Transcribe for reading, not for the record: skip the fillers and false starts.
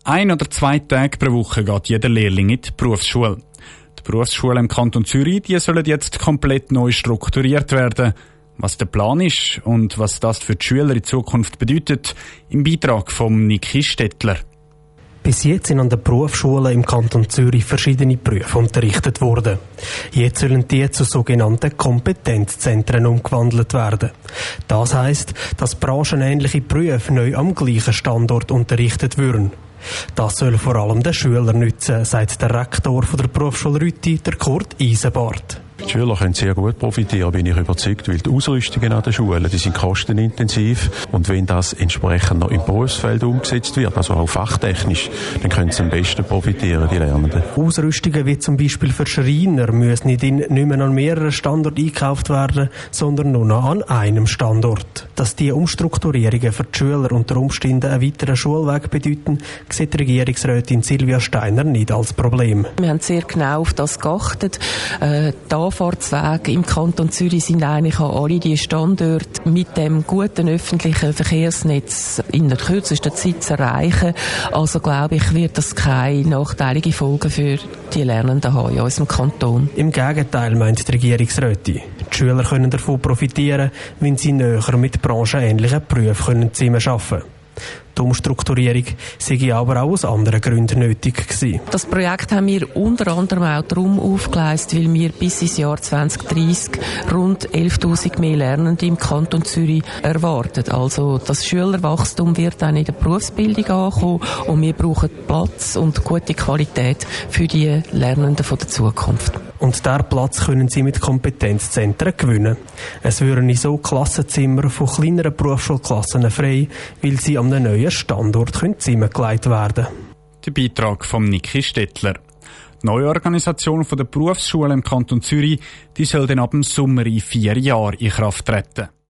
1 oder 2 Tage pro Woche geht jeder Lehrling in die Berufsschule. Die Berufsschulen im Kanton Zürich, die sollen jetzt komplett neu strukturiert werden. Was der Plan ist und was das für die Schüler in Zukunft bedeutet, im Beitrag von Niki Stettler. Bis jetzt sind an den Berufsschulen im Kanton Zürich verschiedene Berufe unterrichtet worden. Jetzt sollen die zu sogenannten Kompetenzzentren umgewandelt werden. Das heisst, dass branchenähnliche Berufe neu am gleichen Standort unterrichtet würden. Das soll vor allem den Schülern nützen, sagt der Rektor der Berufsschule Rütti, der Kurt Eisenbart. Die Schüler können sehr gut profitieren, bin ich überzeugt, weil die Ausrüstungen an den Schulen, die sind kostenintensiv. Und wenn das entsprechend noch im Berufsfeld umgesetzt wird, also auch fachtechnisch, dann können sie am besten profitieren, die Lernenden. Ausrüstungen wie zum Beispiel für Schreiner müssen nicht mehr an mehreren Standorten eingekauft werden, sondern nur noch an einem Standort. Dass diese Umstrukturierungen für die Schüler unter Umständen einen weiteren Schulweg bedeuten, sieht Regierungsrätin Silvia Steiner nicht als Problem. Wir haben sehr genau auf das geachtet. Die Anfahrtswege im Kanton Zürich sind eigentlich an alle die Standorte mit dem guten öffentlichen Verkehrsnetz in der kürzesten Zeit zu erreichen. Also glaube ich, wird das keine nachteilige Folgen für die Lernenden haben in unserem Kanton. Im Gegenteil, meint die Regierungsrätin. Die Schüler können davon profitieren, wenn sie näher mit branchenähnlichen Berufen zusammenarbeiten können. Die Umstrukturierung sei aber auch aus anderen Gründen nötig gewesen. Das Projekt haben wir unter anderem auch darum aufgeleistet, weil wir bis ins Jahr 2030 rund 11'000 mehr Lernende im Kanton Zürich erwarten. Also das Schülerwachstum wird dann in der Berufsbildung ankommen und wir brauchen Platz und gute Qualität für die Lernenden von der Zukunft. Und diesen Platz können sie mit Kompetenzzentren gewinnen. Es würden so Klassenzimmer von kleineren Berufsschulklassen frei, weil sie an einem neuen Standort zusammengelegt werden können. Der Beitrag von Niki Stettler. Die neue Organisation der Berufsschulen im Kanton Zürich, die soll dann ab dem Sommer in 4 Jahren in Kraft treten.